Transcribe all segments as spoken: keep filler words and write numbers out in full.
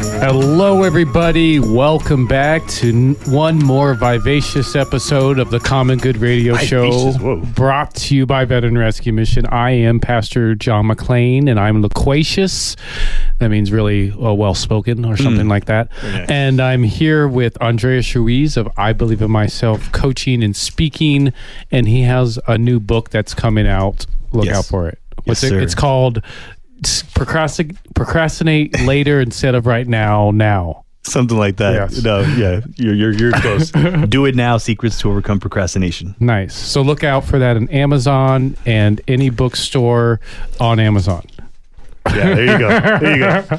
Hello, everybody. Welcome back to n- one more vivacious episode of the Common Good Radio Show, brought to you by Veteran Rescue Mission. I am Pastor John McLean, and I'm loquacious. That means really uh, well-spoken or something mm. like that. Nice. And I'm here with Andreas Ruiz of I Believe in Myself Coaching and Speaking, and he has a new book that's coming out. Look yes. out for it. What's yes, it? Sir. It's called Procrastinate, procrastinate later instead of right now. Now, something like that. Yes. No, yeah, you're you're you're close. Do it now. Secrets to overcome procrastination. Nice. So look out for that on Amazon and any bookstore on Amazon. Yeah, there you go. There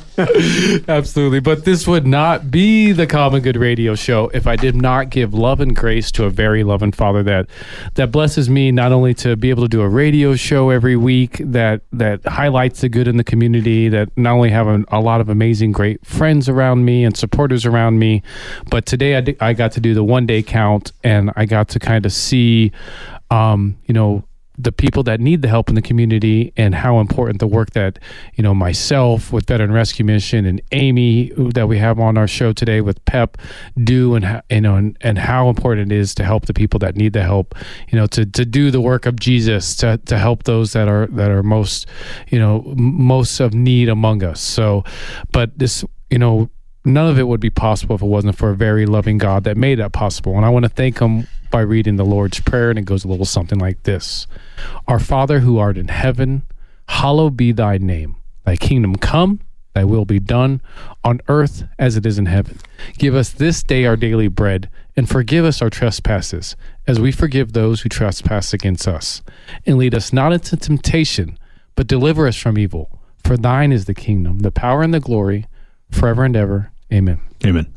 you go. Absolutely. But this would not be the Common Good Radio Show if I did not give love and grace to a very loving Father that that blesses me not only to be able to do a radio show every week that that highlights the good in the community, that not only have a, a lot of amazing, great friends around me and supporters around me, but today I, I got to do the one day count, and I got to kind of see, um, you know, the people that need the help in the community, and how important the work that, you know, myself with Veteran Rescue Mission and Amy that we have on our show today with PEP do, and you know, and, and how important it is to help the people that need the help, you know, to, to do the work of Jesus, to, to help those that are, that are most, you know, most of need among us. So, but this, you know, none of it would be possible if it wasn't for a very loving God that made that possible. And I want to thank him by reading the Lord's Prayer, and it goes a little something like this. Our Father who art in heaven, hallowed be thy name. Thy kingdom come, thy will be done, on earth as it is in heaven. Give us this day our daily bread, and forgive us our trespasses, as we forgive those who trespass against us. And lead us not into temptation, but deliver us from evil. For thine is the kingdom, the power, and the glory, forever and ever. Amen. Amen.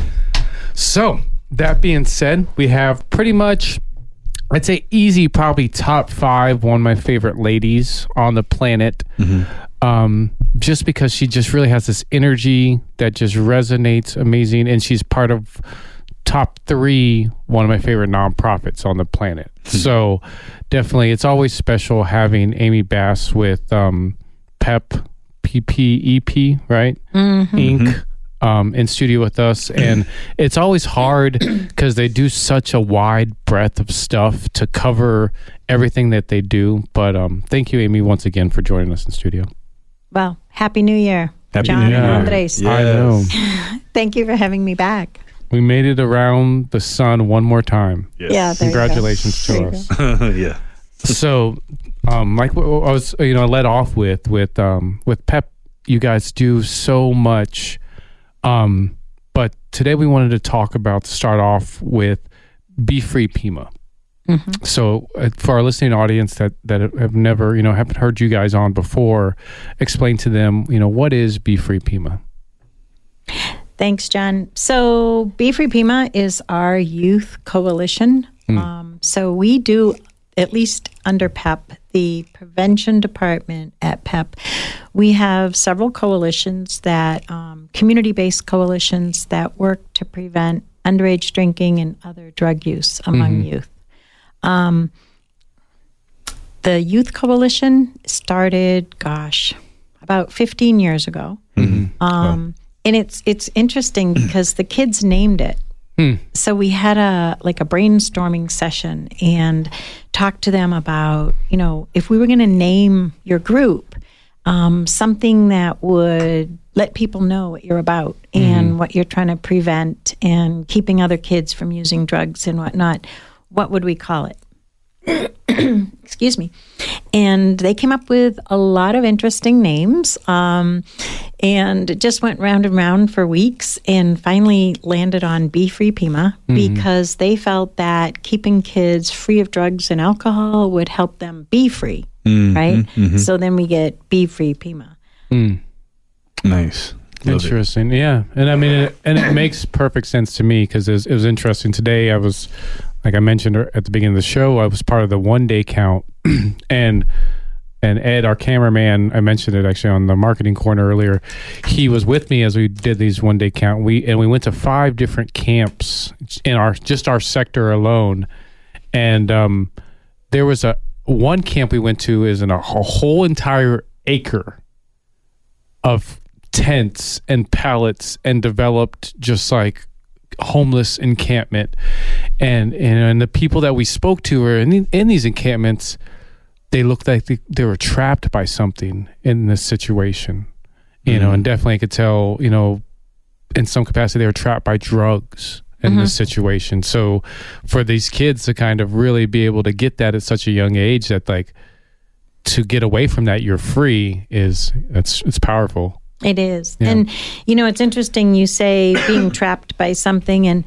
So, that being said, we have pretty much, I'd say easy, probably top five, one of my favorite ladies on the planet. Mm-hmm. Um, just because she just really has this energy that just resonates amazing. And she's part of top three, one of my favorite nonprofits on the planet. Mm-hmm. So definitely, it's always special having Amy Bass with um, PEP, P P E P, right? Mm-hmm. Incorporated. Um, in studio with us, and it's always hard because they do such a wide breadth of stuff to cover everything that they do. But um, thank you, Amy, once again for joining us in studio. Well, Happy New Year, Happy John New Year. and Andres. Yes. I know. Thank you for having me back. We made it around the sun one more time. Yes. Yeah, there congratulations you go. to there us. Yeah. So, um, like I was, you know, I led off with with um, with PEP. You guys do so much. Um, but today we wanted to talk about, to start off with, Be Free Pima. Mm-hmm. So uh, for our listening audience that, that have never, you know, haven't heard you guys on before, explain to them, you know, what is Be Free Pima? Thanks, John. So Be Free Pima is our youth coalition. Mm. Um, so we do, at least under PEP, the prevention department at PEP, we have several coalitions that, um, community-based coalitions that work to prevent underage drinking and other drug use among mm-hmm. youth. Um, the youth coalition started, gosh, about fifteen years ago. Mm-hmm. Um, wow. And it's it's interesting because the kids named it. Hmm. So we had a like a brainstorming session and talked to them about, you know, if we were going to name your group, um, something that would let people know what you're about and mm-hmm. what you're trying to prevent and keeping other kids from using drugs and whatnot, what would we call it? Excuse me. And they came up with a lot of interesting names, um, and it just went round and round for weeks and finally landed on Be Free Pima mm-hmm. because they felt that keeping kids free of drugs and alcohol would help them be free, mm-hmm. right? Mm-hmm. So then we get Be Free Pima. Mm. Nice. Love interesting. It. Yeah. And I mean, it, and it makes perfect sense to me because it was, it was interesting. Today I was... Like I mentioned at the beginning of the show, I was part of the one day count, and and Ed, our cameraman, I mentioned it actually on the marketing corner earlier. He was with me as we did these one day count. We and we went to five different camps in our just our sector alone, and um, there was a one camp we went to is in a, a whole entire acre of tents and pallets and developed just like homeless encampment. And and, and the people that we spoke to were in, in these encampments, they looked like they, they were trapped by something in this situation, you mm-hmm. know, and definitely I could tell, you know, in some capacity they were trapped by drugs in mm-hmm. this situation. So for these kids to kind of really be able to get that at such a young age, that like to get away from that, you're free, is it's it's powerful. It is. Yeah. And, you know, it's interesting you say being trapped by something, and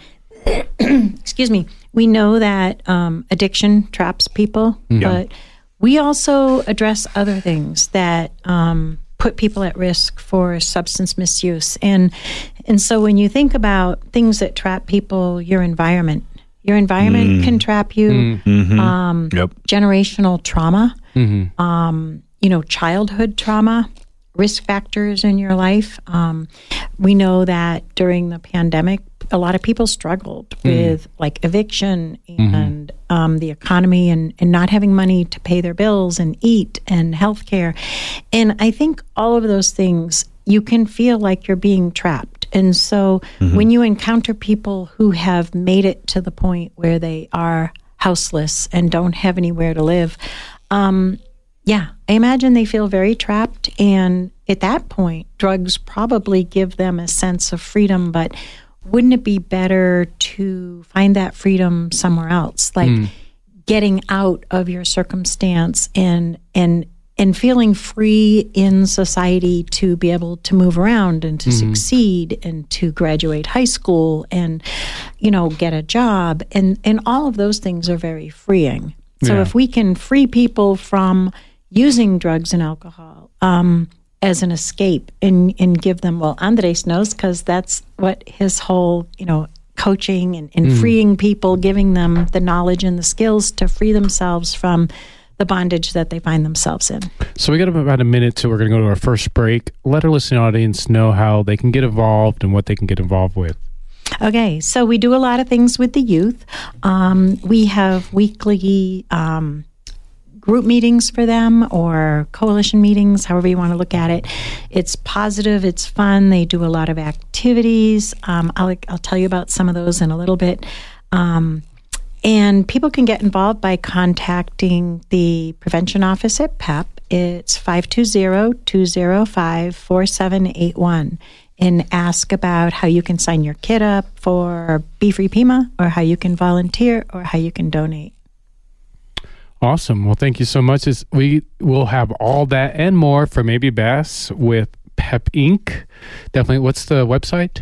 excuse me, we know that um, addiction traps people, yeah. but we also address other things that um, put people at risk for substance misuse. And and so when you think about things that trap people, your environment, your environment mm. can trap you. Mm-hmm. Um, yep. Generational trauma, mm-hmm. um, you know, childhood trauma, risk factors in your life. Um, we know that during the pandemic, a lot of people struggled mm. with like eviction and mm-hmm. um, the economy and, and not having money to pay their bills and eat and healthcare. And I think all of those things, you can feel like you're being trapped. And so mm-hmm. when you encounter people who have made it to the point where they are houseless and don't have anywhere to live, um, yeah, I imagine they feel very trapped. And at that point, drugs probably give them a sense of freedom. But wouldn't it be better to find that freedom somewhere else? Like mm. getting out of your circumstance and and and feeling free in society to be able to move around and to mm-hmm. succeed and to graduate high school and, you know, get a job. And, and all of those things are very freeing. So yeah. if we can free people from using drugs and alcohol um, as an escape and, and give them, well, Andres knows because that's what his whole, you know, coaching and, and mm. freeing people, giving them the knowledge and the skills to free themselves from the bondage that they find themselves in. So we got about a minute till we're going to go to our first break. Let our listening audience know how they can get involved and what they can get involved with. Okay, so we do a lot of things with the youth. Um, we have weekly um, group meetings for them or coalition meetings, however you want to look at it. It's positive, it's fun. They do a lot of activities. Um, I'll, I'll tell you about some of those in a little bit. Um, and people can get involved by contacting the prevention office at P E P. It's five two zero, two zero five, four seven eight one. And ask about how you can sign your kid up for Be Free Pima, or how you can volunteer, or how you can donate. Awesome. Well, thank you so much. It's, we will have all that and more from A B Bass with P E P Incorporated. Definitely. What's the website?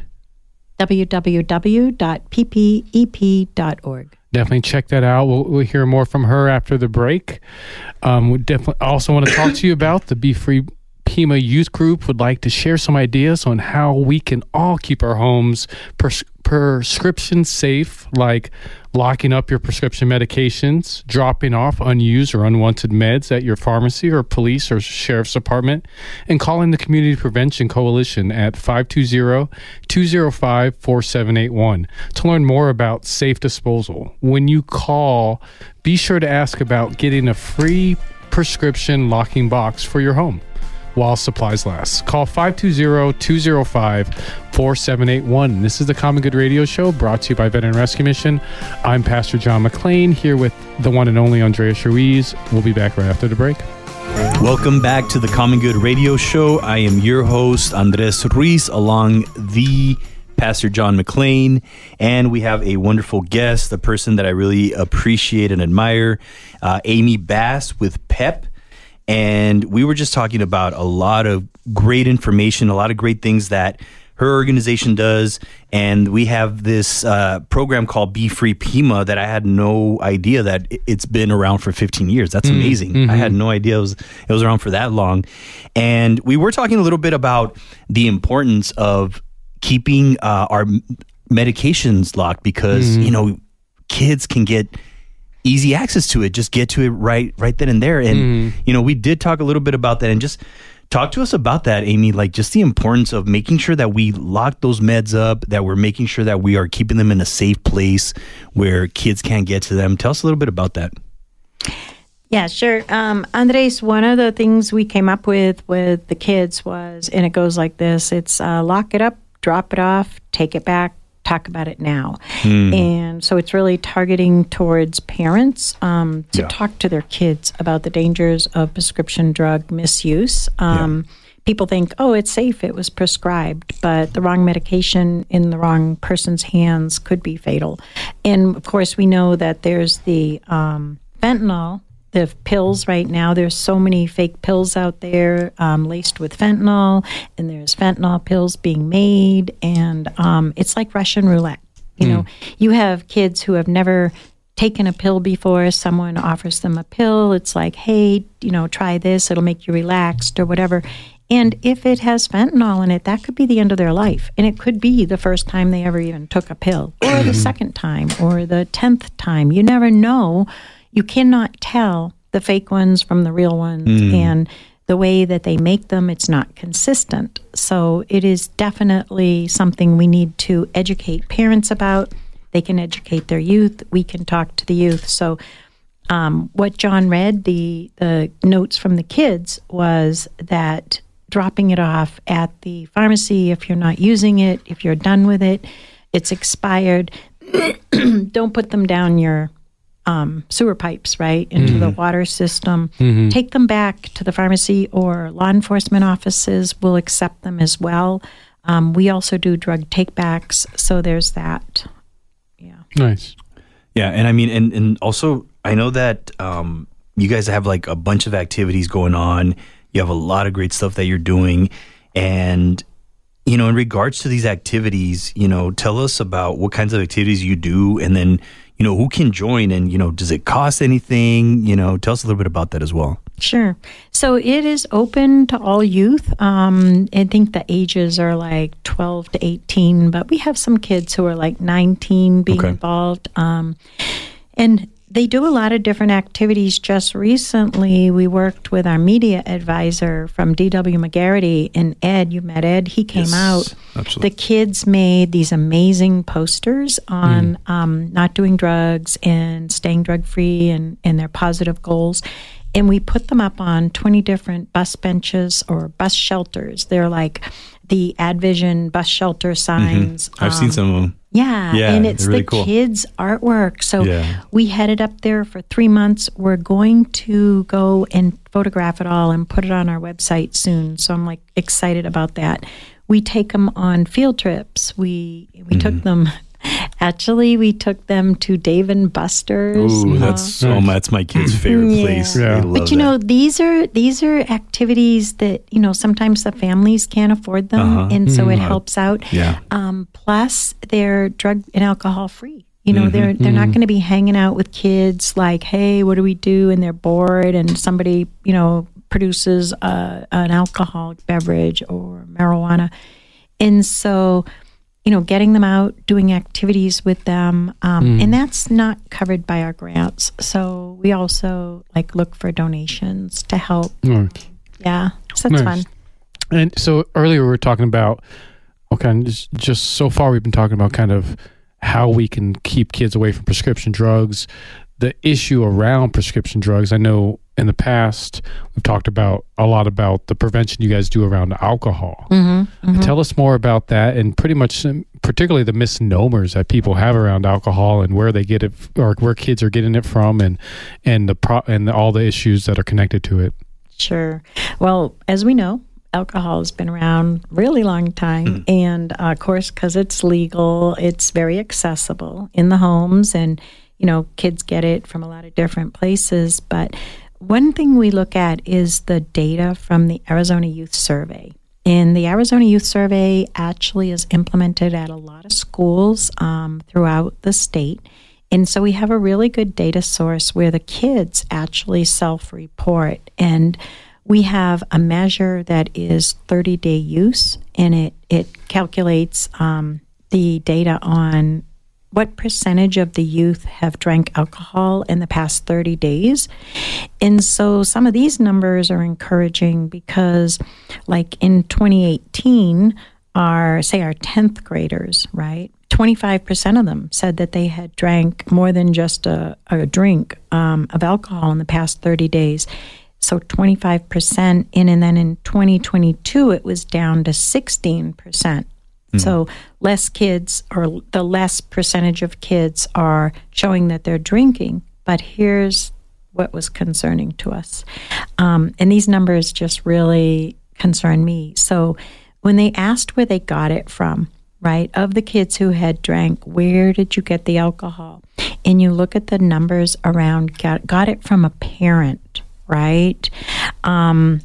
w w w dot p p e p dot org. Definitely check that out. We'll, we'll hear more from her after the break. Um, we definitely also want to talk to you about the Be Free Pima Youth Group. Would like to share some ideas on how we can all keep our homes pres- prescription safe, like locking up your prescription medications, dropping off unused or unwanted meds at your pharmacy or police or sheriff's department, and calling the Community Prevention Coalition at five two zero, two zero five, four seven eight one to learn more about safe disposal. When you call, be sure to ask about getting a free prescription locking box for your home while supplies last. Call five two zero, two zero five, four seven eight one. This is the Common Good Radio Show, brought to you by Veteran Rescue Mission. I'm Pastor John McLean, here with the one and only Andreas Ruiz. We'll be back right after the break. Welcome back to the Common Good Radio Show. I am your host, Andres Ruiz, along the Pastor John McLean, and we have a wonderful guest, a person that I really appreciate and admire, uh, Amy Bass with P E P. And we were just talking about a lot of great information, a lot of great things that her organization does. And we have this uh, program called Be Free Pima that I had no idea that it's been around for fifteen years. That's mm, amazing. Mm-hmm. I had no idea it was, it was around for that long. And we were talking a little bit about the importance of keeping uh, our medications locked because, mm-hmm. you know, kids can get easy access to it. Just get to it right right then and there. And, mm. you know, we did talk a little bit about that. And just talk to us about that, Amy, like just the importance of making sure that we lock those meds up, that we're making sure that we are keeping them in a safe place where kids can't get to them. Tell us a little bit about that. Yeah, sure. Um, Andres, one of the things we came up with with the kids was, and it goes like this, it's uh, lock it up, drop it off, take it back, talk about it now. Mm. And so it's really targeting towards parents um, to yeah. talk to their kids about the dangers of prescription drug misuse. Um, yeah. People think, oh, it's safe, it was prescribed, but the wrong medication in the wrong person's hands could be fatal. And of course, we know that there's the um, fentanyl, the pills right now. There's so many fake pills out there um, laced with fentanyl, and there's fentanyl pills being made, and um, it's like Russian roulette. You mm. know, you have kids who have never taken a pill before. Someone offers them a pill. It's like, hey, you know, try this. It'll make you relaxed or whatever. And if it has fentanyl in it, that could be the end of their life. And it could be the first time they ever even took a pill, or the second time, or the tenth time. You never know. You cannot tell the fake ones from the real ones. Mm. And the way that they make them, it's not consistent. So it is definitely something we need to educate parents about. They can educate their youth. We can talk to the youth. So um, what John read, the, the notes from the kids, was that dropping it off at the pharmacy, if you're not using it, if you're done with it, it's expired, don't put them down your um, sewer pipes, right, into mm-hmm. the water system. Mm-hmm. Take them back to the pharmacy, or law enforcement offices will accept them as well. Um, we also do drug take-backs, so there's that. Yeah. Nice. Yeah, and I mean, and, and also, I know that um, you guys have like a bunch of activities going on. You have a lot of great stuff that you're doing. And, you know, in regards to these activities, you know, tell us about what kinds of activities you do, and then, you know, who can join, and, you know, does it cost anything? You know, tell us a little bit about that as well. Sure. So it is open to all youth. Um, I think the ages are like twelve to eighteen, but we have some kids who are like nineteen being okay. involved. Um, and they do a lot of different activities. Just recently, we worked with our media advisor from D W McGarity, and Ed, you met Ed, he came yes, out. Absolutely. The kids made these amazing posters on mm. um, not doing drugs and staying drug-free and, and their positive goals. And we put them up on twenty different bus benches or bus shelters. They're like the AdVision bus shelter signs. Mm-hmm. I've um, seen some of them. Yeah, yeah, and it's really the cool. kids' artwork. So yeah. we headed up there for three months. We're going to go and photograph it all and put it on our website soon. So I'm like excited about that. We take them on field trips. We we mm-hmm. took them. Actually, we took them to Dave and Buster's. Ooh, that's so much. That's my kid's favorite yeah. place. Yeah. But you that. know, these are these are activities that, you know, sometimes the families can't afford them, uh-huh. and so mm-hmm. it helps out. Yeah. Um, plus, they're drug and alcohol free. You know, mm-hmm. they're they're mm-hmm. not going to be hanging out with kids like, hey, what do we do? And they're bored, and somebody, you know, produces a, an alcoholic beverage or marijuana, and so, you know, getting them out, doing activities with them. Um, mm. And that's not covered by our grants. So we also like look for donations to help. Nice. Yeah. So that's nice. Fun. And so earlier we were talking about, okay, just, just so far we've been talking about kind of how we can keep kids away from prescription drugs, the issue around prescription drugs. I know in the past we've talked about a lot about the prevention you guys do around alcohol. Mm-hmm, mm-hmm. Tell us more about that, and pretty much particularly the misnomers that people have around alcohol and where they get it, or where kids are getting it from, and and the pro, and all the issues that are connected to it. Sure. Well, as we know, alcohol has been around a really long time, mm-hmm. and uh, of course, because it's legal, it's very accessible in the homes, and you know, kids get it from a lot of different places. But one thing we look at is the data from the Arizona Youth Survey. And the Arizona Youth Survey actually is implemented at a lot of schools um, throughout the state. And so we have a really good data source where the kids actually self-report. And we have a measure that is thirty-day use, and it, it calculates um, the data on what percentage of the youth have drank alcohol in the past thirty days. And so some of these numbers are encouraging because, like in twenty eighteen, our, say, our tenth graders, right? twenty-five percent of them said that they had drank more than just a, a drink um, of alcohol in the past thirty days. So twenty-five percent in, and then in twenty twenty-two, it was down to sixteen percent. Mm-hmm. So less kids, or the less percentage of kids are showing that they're drinking. But here's what was concerning to us. Um, and these numbers just really concern me. So when they asked where they got it from, right, of the kids who had drank, where did you get the alcohol? And you look at the numbers around, got, got it from a parent, right? Um,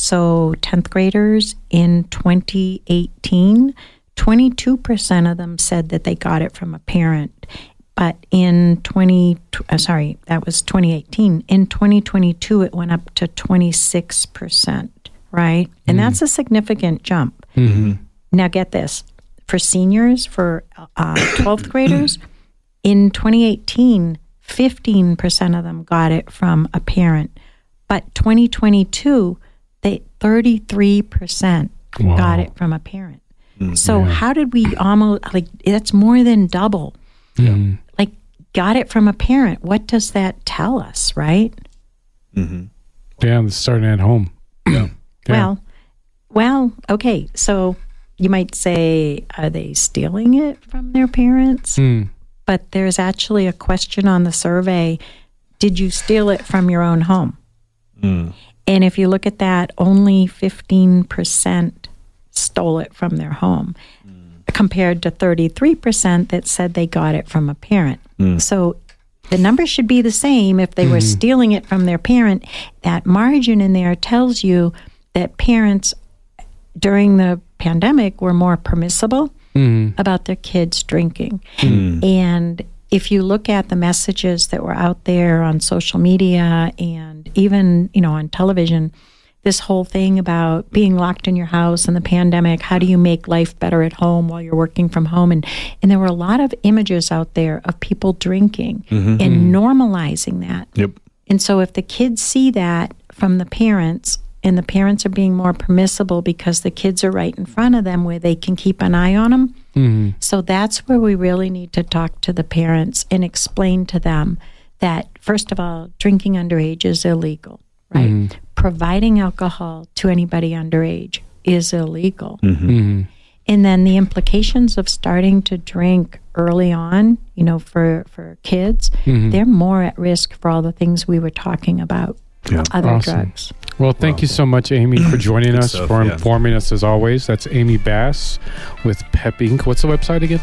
so tenth graders in twenty eighteen, twenty-two percent of them said that they got it from a parent. But in twenty, uh, sorry, that was twenty eighteen. In twenty twenty-two, it went up to twenty-six percent, right? And mm-hmm. that's a significant jump. Mm-hmm. Now get this. For seniors, for uh, twelfth graders, in twenty eighteen, fifteen percent of them got it from a parent. But twenty twenty-two, they thirty-three percent wow. got it from a parent. Mm, so yeah. how did we almost, like, that's more than double. Mm. Like, got it from a parent. What does that tell us, right? Mm-hmm. Yeah, it's starting at home. Yeah. yeah. Well, well, okay, so you might say, are they stealing it from their parents? Mm. But there's actually a question on the survey, did you steal it from your own home? Mm. And if you look at that, only fifteen percent stole it from their home, mm. compared to thirty-three percent that said they got it from a parent. Mm. So the numbers should be the same if they mm. were stealing it from their parent. That margin in there tells you that parents during the pandemic were more permissible mm. about their kids drinking. Mm. And if you look at the messages that were out there on social media and even, you know, on television, this whole thing about being locked in your house and the pandemic, how do you make life better at home while you're working from home? And, and there were a lot of images out there of people drinking mm-hmm. and normalizing that. Yep. And so if the kids see that from the parents, and the parents are being more permissible because the kids are right in front of them where they can keep an eye on them. Mm-hmm. So that's where we really need to talk to the parents and explain to them that, first of all, drinking underage is illegal, right? Mm-hmm. Providing alcohol to anybody underage is illegal. Mm-hmm. Mm-hmm. And then the implications of starting to drink early on, you know, for, for kids, mm-hmm. they're more at risk for all the things we were talking about, yeah. other Awesome. drugs. Well, thank Wow. you so much, Amy, for joining Good us, stuff, for yeah. informing us as always. That's Amy Bass with Pep Incorporated. What's the website again?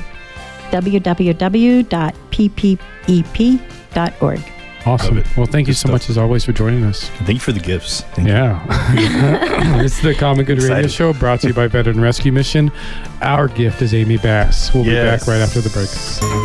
w w w dot p p e p dot org. Awesome. Love it. Well, thank you Good so stuff. much as always for joining us. Thank you for the gifts. Thank Yeah. It's the Common Good Radio Excited. Show brought to you by Veteran Rescue Mission. Our gift is Amy Bass. We'll Yes. be back right after the break.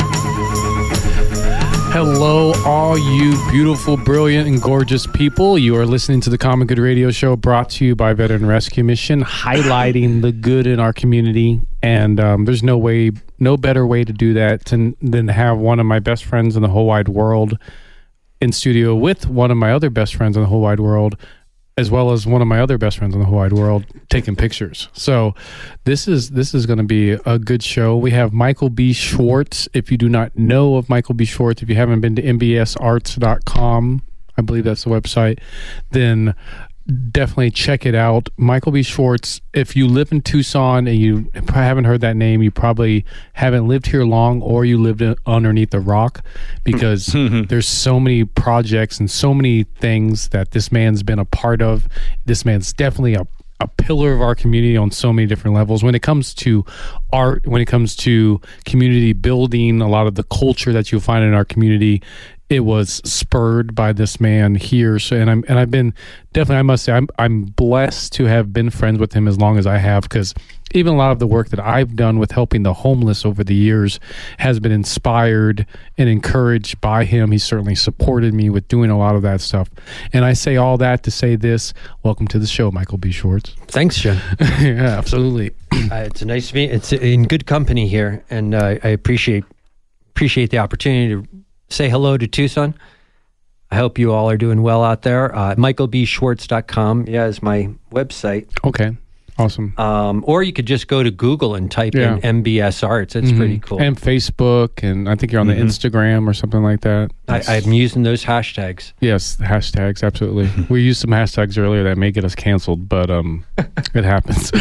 Hello, all you beautiful, brilliant, and gorgeous people. You are listening to the Common Good Radio Show brought to you by Veteran Rescue Mission, highlighting the good in our community. And um, there's no way, no better way to do that than, than have one of my best friends in the whole wide world in studio with one of my other best friends in the whole wide world, as well as one of my other best friends in the whole wide world, taking pictures. So this is this is going to be a good show. We have Michael B. Schwartz. If you do not know of Michael B. Schwartz, if you haven't been to m b s arts dot com, I believe that's the website, then definitely check it out. Michael B. Schwartz, if you live in Tucson and you haven't heard that name, you probably haven't lived here long, or you lived in, underneath a rock, because there's so many projects and so many things that this man's been a part of. This man's definitely a a pillar of our community on so many different levels. When it comes to art, when it comes to community building, a lot of the culture that you'll find in our community, it was spurred by this man here. So, and I'm and I've been definitely, I must say, I'm I'm blessed to have been friends with him as long as I have, because even a lot of the work that I've done with helping the homeless over the years has been inspired and encouraged by him. He certainly supported me with doing a lot of that stuff. And I say all that to say this: welcome to the show, Michael B. Schwartz. Thanks, John. Yeah, absolutely. Uh, it's nice to be. It's in good company here, and uh, I appreciate appreciate the opportunity to say hello to Tucson. I hope you all are doing well out there. Uh, michael b schwartz dot com, yeah, is my website. Okay. Awesome. Um, or you could just go to Google and type Yeah. in M B S Arts. It's Mhm. pretty cool. And Facebook, and I think you're on the Mhm. Instagram or something like that. I, I'm using those hashtags. Yes, hashtags, absolutely. We used some hashtags earlier that may get us canceled, but um, it happens.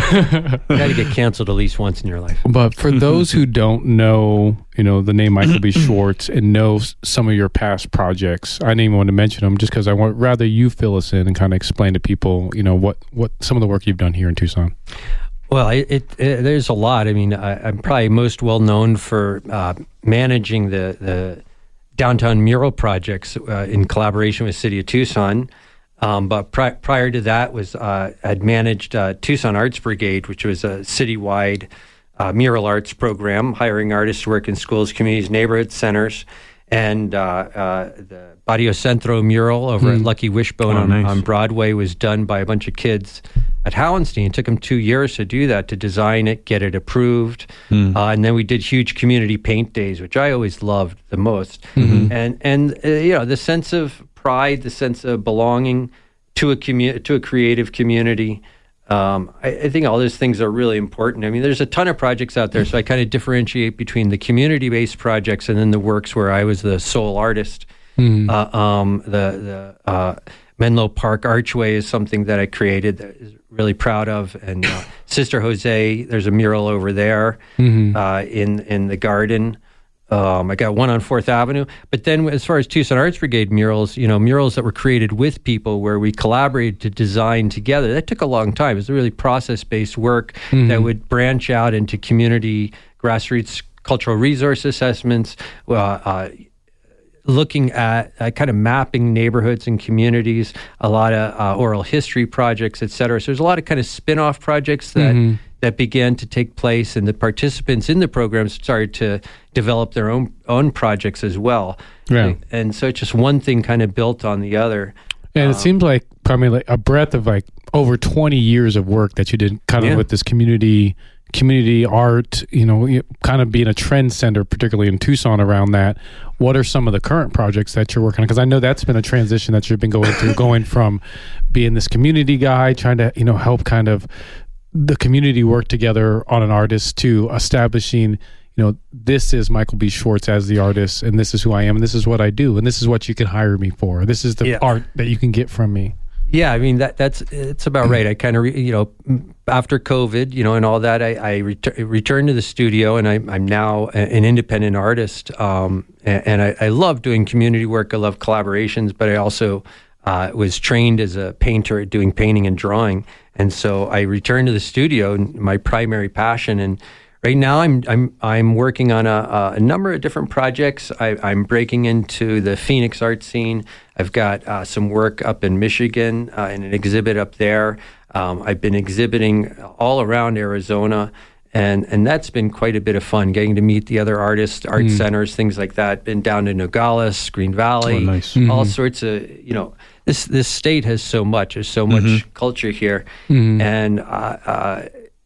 You got to get canceled at least once in your life. But for those who don't know, you know, the name Michael B. Schwartz and know s- some of your past projects, I didn't even want to mention them just because I want rather you fill us in and kind of explain to people, you know, what, what some of the work you've done here in Tucson. Well, it, it, it there's a lot. I mean, I, I'm probably most well known for uh, managing the the downtown mural projects uh, in collaboration with City of Tucson. Um, but pri- prior to that, was uh, I'd managed uh, Tucson Arts Brigade, which was a citywide uh, mural arts program, hiring artists to work in schools, communities, neighborhood centers, and uh, uh, the Barrio Centro mural over Mm. at Lucky Wishbone Oh, on, nice. on Broadway was done by a bunch of kids at Hallenstein. It took them two years to do that, to design it, get it approved. Mm. Uh, and then we did huge community paint days, which I always loved the most. Mhm. And, and uh, you know, the sense of pride, the sense of belonging to a commu- to a creative community. Um, I, I think all those things are really important. I mean, there's a ton of projects out there, so I kind of differentiate between the community-based projects and then the works where I was the sole artist. Mm. Uh, um, the the uh, Menlo Park Archway is something that I created that is really proud of, and uh, Sister Jose, there's a mural over there Mhm. uh, in in the garden. Um, I got one on Fourth Avenue, but then as far as Tucson Arts Brigade murals, you know, murals that were created with people where we collaborated to design together. That took a long time. It was really process-based work Mhm. that would branch out into community grassroots cultural resource assessments, uh, uh, looking at uh, kind of mapping neighborhoods and communities, a lot of uh, oral history projects, et cetera. So there's a lot of kind of spin-off projects that Mhm. that began to take place, and the participants in the programs started to develop their own own projects as well. Yeah. And so it's just one thing kind of built on the other. And it Um, seems like probably like a breadth of like over twenty years of work that you did kind of Yeah. with this community community art, you know, you- kind of being a trend center, particularly in Tucson around that. What are some of the current projects that you're working on? Because I know that's been a transition that you've been going through, going from being this community guy, trying to, you know, help kind of the community work together on an artist to establishing, you know, this is Michael B. Schwartz as the artist, and this is who I am, and this is what I do, and this is what you can hire me for. This is the Yeah. art that you can get from me. Yeah, I mean that that's it's about right. I kind of re, you know after COVID, you know, and all that, I, I ret- returned to the studio, and I, I'm now a- an independent artist, um, and, and I, I love doing community work. I love collaborations, but I also uh, was trained as a painter at doing painting and drawing, and so I returned to the studio, my primary passion. And right now, I'm I'm I'm working on a, a number of different projects. I, I'm breaking into the Phoenix art scene. I've got uh, some work up in Michigan uh, in an exhibit up there. Um, I've been exhibiting all around Arizona, and and that's been quite a bit of fun. Getting to meet the other artists, art Mm. centers, things like that. Been down to Nogales, Green Valley, Oh, nice. all Mhm. sorts of you know. This this state has so much. There's so much Mhm. culture here, Mhm. and. Uh, uh,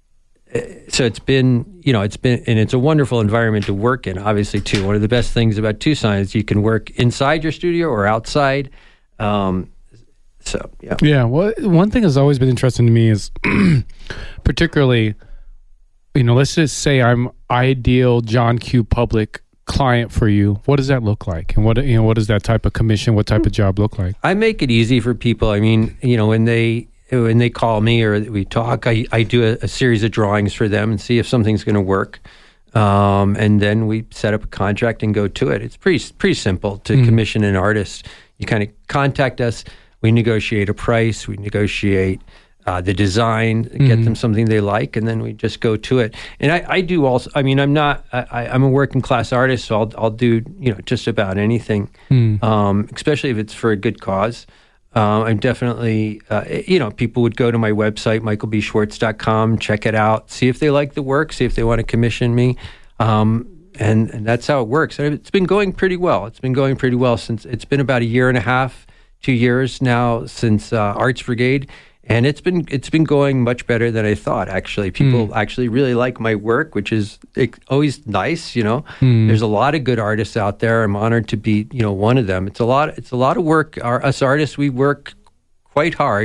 so it's been, you know, it's been, and it's a wonderful environment to work in, obviously, too. One of the best things about Tucson is you can work inside your studio or outside. Um, so, yeah. Yeah. Well, one thing that's always been interesting to me is particularly, you know, let's just say I'm ideal John Q. Public client for you. What does that look like? And what, you know, what does that type of commission, what type of job look like? I make it easy for people. I mean, you know, when they when they call me or we talk, I, I do a, a series of drawings for them and see if something's going to work. Um, and then we set up a contract and go to it. It's pretty pretty simple to Mhm. commission an artist. You kind of contact us. We negotiate a price. We negotiate uh, the design, get Mhm. them something they like, and then we just go to it. And I, I do also. I mean, I'm not. I, I'm a working class artist, so I'll I'll do you know just about anything, Mm. um, especially if it's for a good cause. Um, I'm definitely, uh, you know, people would go to my website, michael b schwartz dot com, check it out, see if they like the work, see if they want to commission me. Um, and, and that's how it works. And it's been going pretty well. It's been going pretty well since it's been about a year and a half, two years now since uh, Arts Brigade. And it's been it's been going much better than I thought, actually. People Mm. actually really like my work, which is it, always nice, you know. Mm. There's a lot of good artists out there. I'm honored to be, you know, one of them. It's a lot it's a lot of work. Our, us artists, we work quite hard.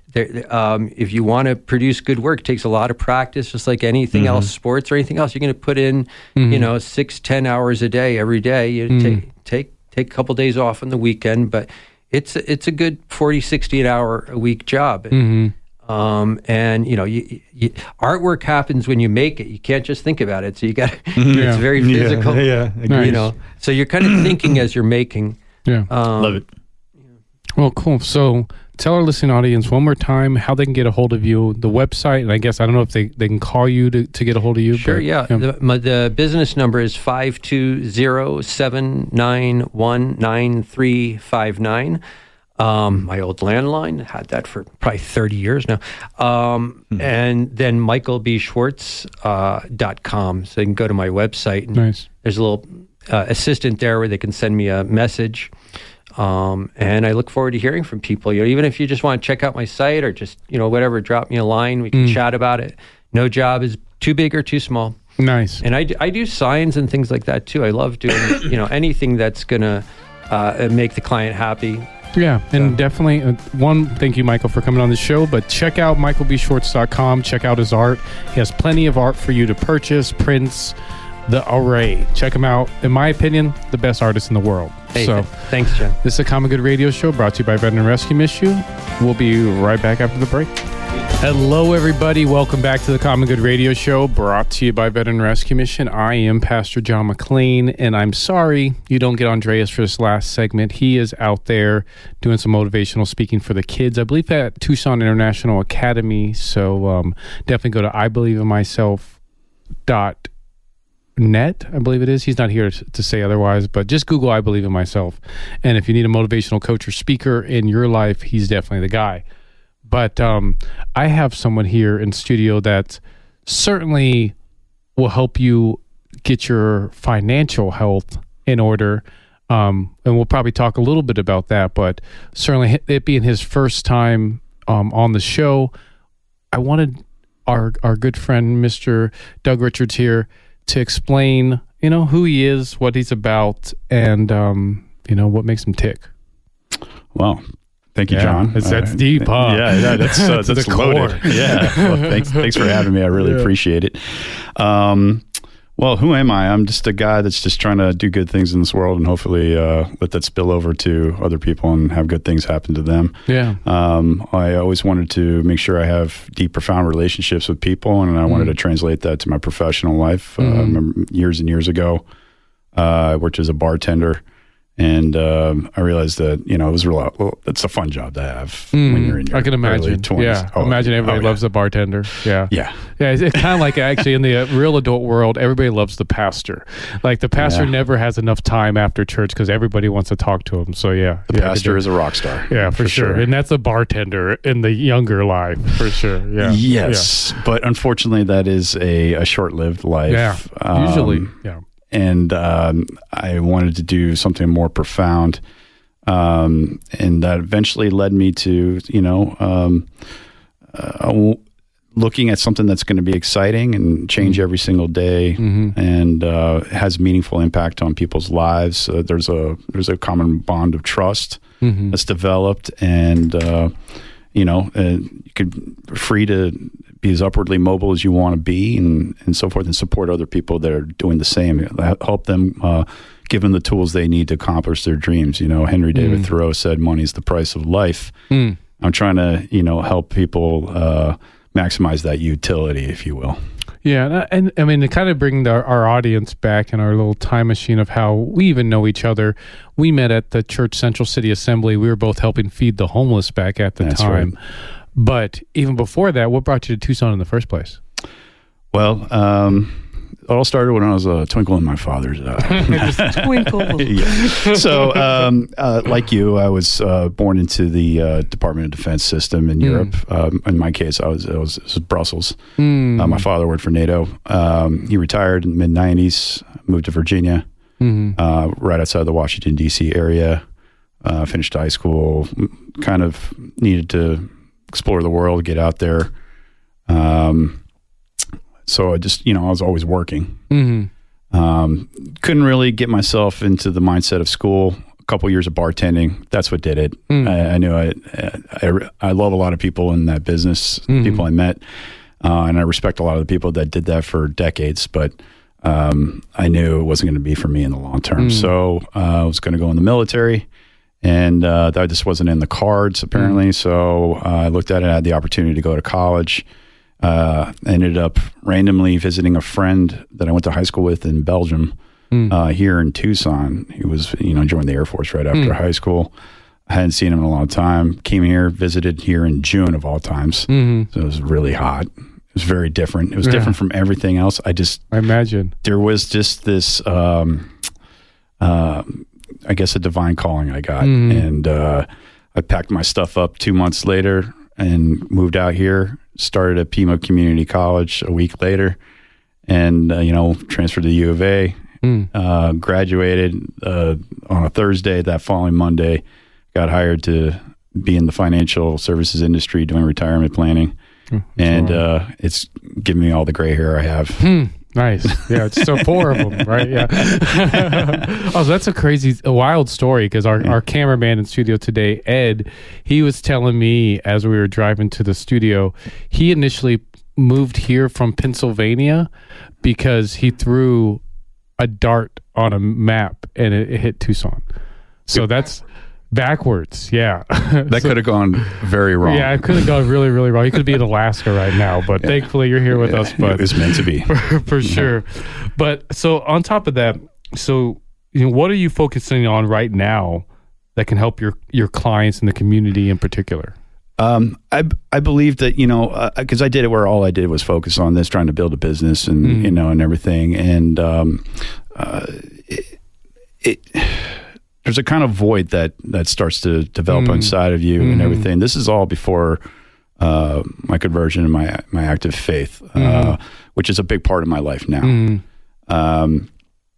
there, um, if you want to produce good work, it takes a lot of practice, just like anything mm-hmm. else, sports or anything else. You're going to put in, mm-hmm. you know, six, ten hours a day every day. You mm-hmm. take take take a couple days off on the weekend, but it's it's a good forty, sixty an hour a week job. Mm-hmm. Um, and you know, you, you, artwork happens when you make it. You can't just think about it. So you got yeah. it's very physical. Yeah, yeah you know. So you're kind of thinking as you're making. Yeah, um, love it. Well, cool. So tell our listening audience one more time how they can get a hold of you, the website, and I guess I don't know if they, they can call you to, to get a hold of you. Sure, but, yeah. yeah. The, my, the business number is five two zero, seven nine one, nine three five nine. Um, my old landline, had that for probably thirty years now. Um, mm-hmm. And then michael b schwartz dot com. Uh, so you can go to my website. And nice. There's a little uh, assistant there where they can send me a message. Um, and I look forward to hearing from people. You know, even if you just want to check out my site or just, you know, whatever, drop me a line. We can mm. chat about it. No job is too big or too small. Nice. And I do, I do signs and things like that too. I love doing, you know, anything that's going to uh, make the client happy. Yeah, and so. definitely, uh, one, thank you, Michael, for coming on the show, but check out michael b schwartz dot com. Check out his art. He has plenty of art for you to purchase, prints, the array. Check him out. In my opinion, the best artist in the world. Hey, so, th- thanks, Jen. This is a Common Good Radio Show brought to you by Veteran Rescue Mission. We'll be right back after the break. Hello, everybody. Welcome back to the Common Good Radio Show brought to you by Veteran Rescue Mission. I am Pastor John McLean, and I'm sorry you don't get Andreas for this last segment. He is out there doing some motivational speaking for the kids, I believe at Tucson International Academy. So um, definitely go to I believe in myself dot net, I believe it is. He's not here to, to say otherwise, but just Google I Believe in Myself. And if you need a motivational coach or speaker in your life, he's definitely the guy. But um, I have someone here in studio that certainly will help you get your financial health in order. Um, and we'll probably talk a little bit about that, but certainly it being his first time um, on the show, I wanted our our good friend, Mister Doug Richards here, to explain, you know, who he is, what he's about, and, um, you know, what makes him tick. Well, thank you, yeah, John. It's, that's uh, deep, huh? Yeah, yeah that's, uh, that's loaded. Yeah. Well, thanks, thanks for having me. I really yeah. appreciate it. Um, well, who am I? I'm just a guy that's just trying to do good things in this world and hopefully uh, let that spill over to other people and have good things happen to them. Yeah. Um, I always wanted to make sure I have deep, profound relationships with people, and I wanted mm. to translate that to my professional life. Mm-hmm. Uh, I remember years and years ago, uh, I worked as a bartender. And um, I realized that, you know, it was real, well, it's a fun job to have mm, when you're in your I can imagine. early twenties. Yeah. Oh, imagine everybody oh, yeah. loves the bartender. Yeah. Yeah. Yeah. It's, it's kind of like actually in the uh, real adult world, everybody loves the pastor. Like the pastor yeah. never has enough time after church because everybody wants to talk to him. So, yeah. The yeah, pastor is a rock star. Yeah, for, for sure. sure. And that's a bartender in the younger life, for sure. Yeah. Yes. Yeah. But unfortunately, that is a, a short-lived life. Yeah. Um, Usually. Yeah. And um, I wanted to do something more profound. Um, and that eventually led me to, you know, um, uh, looking at something that's going to be exciting and change mm-hmm. every single day mm-hmm. and uh, has meaningful impact on people's lives. Uh, there's a there's a common bond of trust mm-hmm. that's developed, and, uh, you know, uh, you could free to be as upwardly mobile as you want to be, and, and so forth, and support other people that are doing the same. Help them, uh, give them the tools they need to accomplish their dreams. You know, Henry David mm. Thoreau said, "Money is the price of life." Mm. I'm trying to, you know, help people uh, maximize that utility, if you will. Yeah, and, and I mean, to kind of bring the, our audience back in our little time machine of how we even know each other. We met at the Church Central City Assembly. We were both helping feed the homeless back at the That's time. Right. But even before that, what brought you to Tucson in the first place? Well, um, it all started when I was a twinkle in my father's eye. Just twinkle. Yeah. So, um, uh, like you, I was uh, born into the uh, Department of Defense system in mm. Europe. Um, in my case, I was, I was, it was Brussels. Mm. Uh, my father worked for NATO. Um, he retired in the mid nineties, moved to Virginia, mm-hmm. uh, right outside the Washington, D C area. Uh, finished high school, kind of needed to explore the world, get out there. Um, so I just, you know, I was always working. Mm-hmm. Um, couldn't really get myself into the mindset of school. couple years of bartending. That's what did it. Mm. I, I knew I, I I love a lot of people in that business, mm-hmm. people I met, uh, and I respect a lot of the people that did that for decades. But um, I knew it wasn't going to be for me in the long term. Mm. So uh, I was going to go in the military, and uh, that just wasn't in the cards apparently. Mm. So uh, I looked at it. I had the opportunity to go to college. Uh, I ended up randomly visiting a friend that I went to high school with in Belgium. Mm. Uh, here in Tucson. He was, you know, joined the Air Force right after mm. high school. I hadn't seen him in a long time. Came here, visited here in June of all times. Mm-hmm. So it was really hot. It was very different. It was yeah. different from everything else. I just, I imagine there was just this, um, uh, I guess, a divine calling I got, mm. and uh, I packed my stuff up two months later and moved out here. Started at Pima Community College a week later, and uh, you know, transferred to the U of A. Mm. Uh, graduated uh, on a Thursday. That following Monday, got hired to be in the financial services industry doing retirement planning. Mm, and uh, it's given me all the gray hair I have. Hmm. Nice. Yeah, it's so four of them, right? Yeah. Oh, that's a crazy, a wild story because our, yeah. our cameraman in studio today, Ed, he was telling me as we were driving to the studio, he initially moved here from Pennsylvania because he threw a dart on a map and it, it hit Tucson. So that's backwards. Yeah. That so, could have gone very wrong. Yeah, it could have gone really, really wrong. You could be in Alaska right now, but yeah. thankfully you're here with yeah, us. But it's meant to be. For, for sure. But so on top of that, so you know, what are you focusing on right now that can help your, your clients and the community in particular? Um, I, I believe that, you know, because uh, I did it where all I did was focus on this, trying to build a business and, mm. you know, and everything. And um, uh, it, it, there's a kind of void that, that starts to develop mm. inside of you mm. and everything. This is all before uh, my conversion and my, my active faith, mm. uh, which is a big part of my life now. Mm. Um,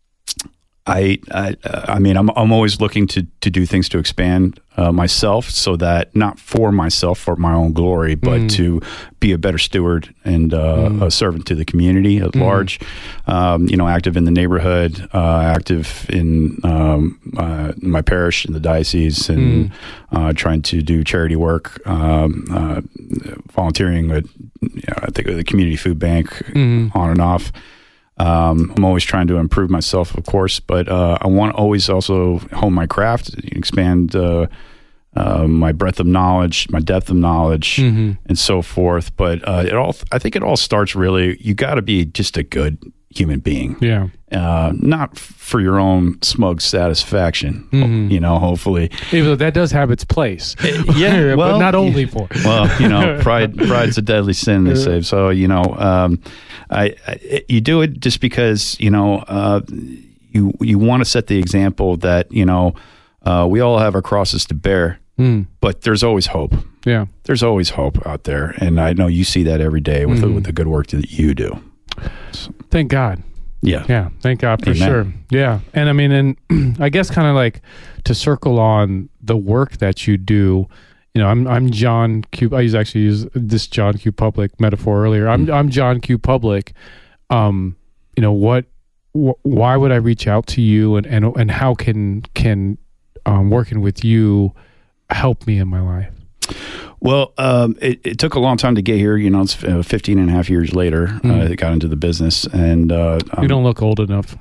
I, I, I mean, I'm, I'm always looking to, to do things to expand uh, myself, so that not for myself, for my own glory, but mm. to be a better steward and uh, mm. a servant to the community at mm. large. Um, you know, active in the neighborhood, uh, active in um, uh, my parish, in the diocese, and mm. uh, trying to do charity work, um, uh, volunteering at, you know, I think the community food bank, mm. on and off. Um, I'm always trying to improve myself, of course, but uh, I want to always also hone my craft, expand uh, uh, my breadth of knowledge, my depth of knowledge, mm-hmm. and so forth. But uh, it all, I think, it all starts really. You got to be just a good human being, yeah. Uh, not f- for your own smug satisfaction, mm-hmm. you know. Hopefully, even though that does have its place, yeah. Well, but not only for. Well, you know, pride. Pride's a deadly sin, they say. So, you know. Um, I, I, you do it just because, you know, uh, you you want to set the example that, you know, uh, we all have our crosses to bear, mm. but there's always hope. Yeah. There's always hope out there. And I know you see that every day with, mm. the, with the good work that you do. So. Thank God. Yeah. Yeah. Thank God for Amen. Sure. Yeah. And I mean, and I guess kind of like to circle on the work that you do. You know, I'm I'm John Q. I use actually use this John Q. Public metaphor earlier. I'm I'm John Q. Public. Um, you know what? Wh- why would I reach out to you, and and and how can can um, working with you help me in my life? Well, um, it, it took a long time to get here. You know, it's uh, fifteen and a half years later, mm. uh, I got into the business. And uh, you don't look old enough.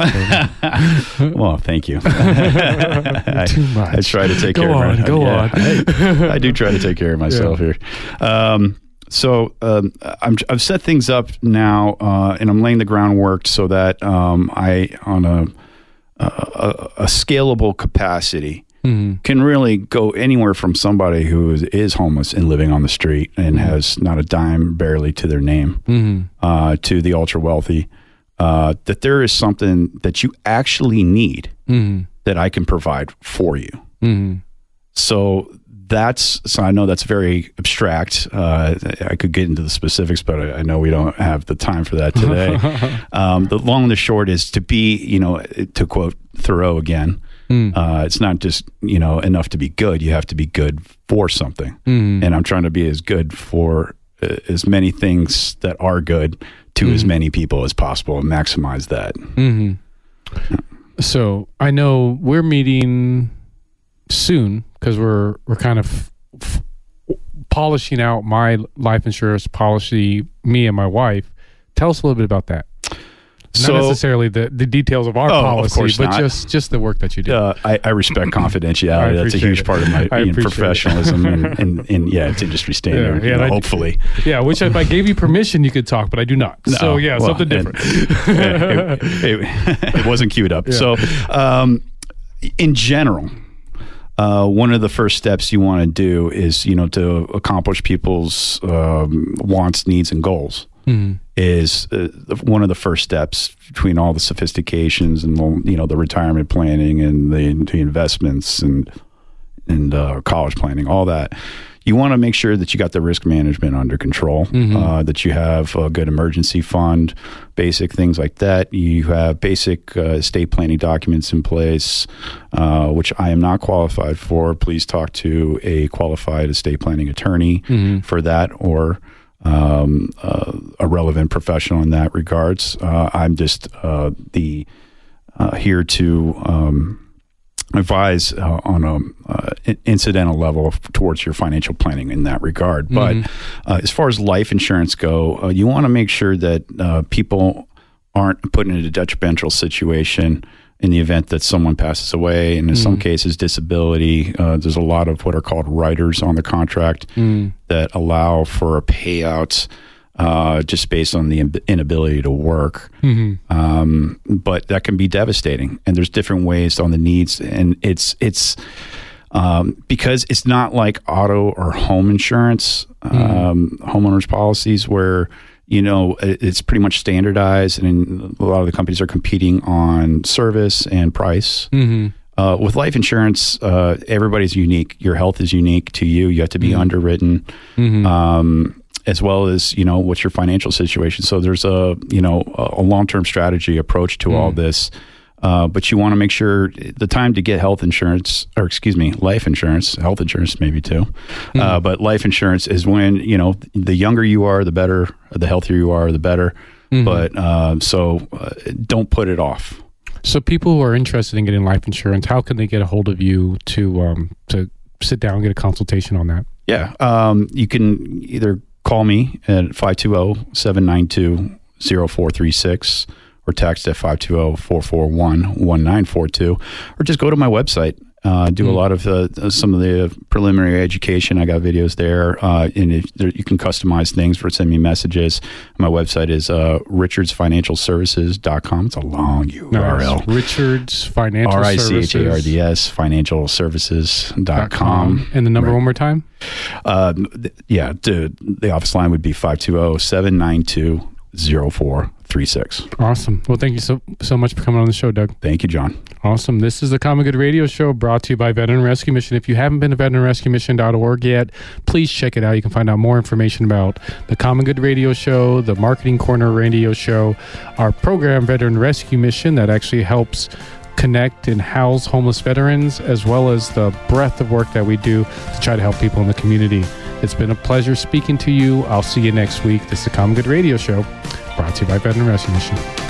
Well, thank you. I, Too much. I try to take go care on, of myself. Go yeah, on, I, I do try to take care of myself yeah. here. Um, so um, I'm, I've set things up now, uh, and I'm laying the groundwork so that um, I, on a, a, a scalable capacity, Mm-hmm. can really go anywhere from somebody who is, is homeless and living on the street and mm-hmm. has not a dime barely to their name, mm-hmm. uh, to the ultra wealthy, uh, that there is something that you actually need mm-hmm. that I can provide for you. Mm-hmm. So that's, so I know that's very abstract. Uh, I could get into the specifics, but I, I know we don't have the time for that today. um, the long and the short is to be, you know, to quote Thoreau again, Mm. Uh, it's not just, you know, enough to be good. You have to be good for something. Mm. And I'm trying to be as good for uh, as many things that are good to mm. as many people as possible and maximize that. Mm-hmm. So I know we're meeting soon because we're we're kind of f- polishing out my life insurance policy, me and my wife. Tell us a little bit about that. So, not necessarily the, the details of our oh, policy, of course but not. just just the work that you do. Uh, I, I respect confidentiality. I That's a huge it. part of my I you know, appreciate professionalism, and, and, and yeah, it's industry standard. Yeah, yeah, you know, I- hopefully, Yeah, which if I gave you permission, you could talk, but I do not. No, so yeah, well, something and- different. it, it, it wasn't queued up. Yeah. So, um, in general, uh, one of the first steps you want to do is, you know, to accomplish people's um, wants, needs, and goals. Mhm. Is uh, one of the first steps between all the sophistications and the, you know, the retirement planning and the, the investments and and uh, college planning, all that. You want to make sure that you got the risk management under control, Mhm. uh, that you have a good emergency fund, basic things like that. You have basic uh, estate planning documents in place, uh, which I am not qualified for. Please talk to a qualified estate planning attorney Mhm. for that, or um, uh, a relevant professional in that regards. Uh, I'm just uh, the uh, here to um, advise uh, on a uh, incidental level towards your financial planning in that regard. But uh, as far as life insurance go, uh, you want to make sure that uh, people aren't put in a detrimental situation in the event that someone passes away, and in some cases disability. Uh, there's a lot of what are called riders on the contract Mm. that allow for a payout uh, just based on the in- inability to work. Mhm. Um, but that can be devastating, and there's different ways on the needs, and it's it's um, because it's not like auto or home insurance, um, homeowners policies where, you know, it- it's pretty much standardized, and a lot of the companies are competing on service and price. Mhm. Uh, with life insurance, uh, everybody's unique. Your health is unique to you. You have to be underwritten, Mhm. um, as well as, you know, what's your financial situation. So there's a, you know, a long-term strategy approach to all this. Uh, but you want to make sure the time to get health insurance, or excuse me, life insurance, health insurance maybe too. Uh, but life insurance is when, you know, the younger you are, the better, the healthier you are, the better. But uh, so uh, don't put it off. So people who are interested in getting life insurance, how can they get a hold of you to um, to sit down and get a consultation on that? Yeah. Um, you can either call me at five two zero, seven nine two, zero four three six or text at five two zero, four four one, one nine four two, or just go to my website. Uh, do a lot of uh, some of the preliminary education. I got videos there, uh, and if there, you can customize things for send me messages. My website is uh, richards financial services dot com. It's a long U R L. Richards Financial R I C Services. H A R D S financial services dot com. And the number Right. one more time? Uh, th- yeah, the, the office line would be five two zero, seven nine two, zero four three six. Awesome. Well, thank you so so much for coming on the show, Doug. Thank you, John. Awesome. This is the Common Good Radio Show brought to you by Veteran Rescue Mission. If you haven't been to veteran rescue mission dot org yet, please check it out. You can find out more information about the Common Good Radio Show, the Marketing Corner Radio Show, our program, Veteran Rescue Mission, that actually helps connect and house homeless veterans, as well as the breadth of work that we do to try to help people in the community. It's been a pleasure speaking to you. I'll see you next week. This is the Common Good Radio Show brought to you by Veteran Rescue Mission.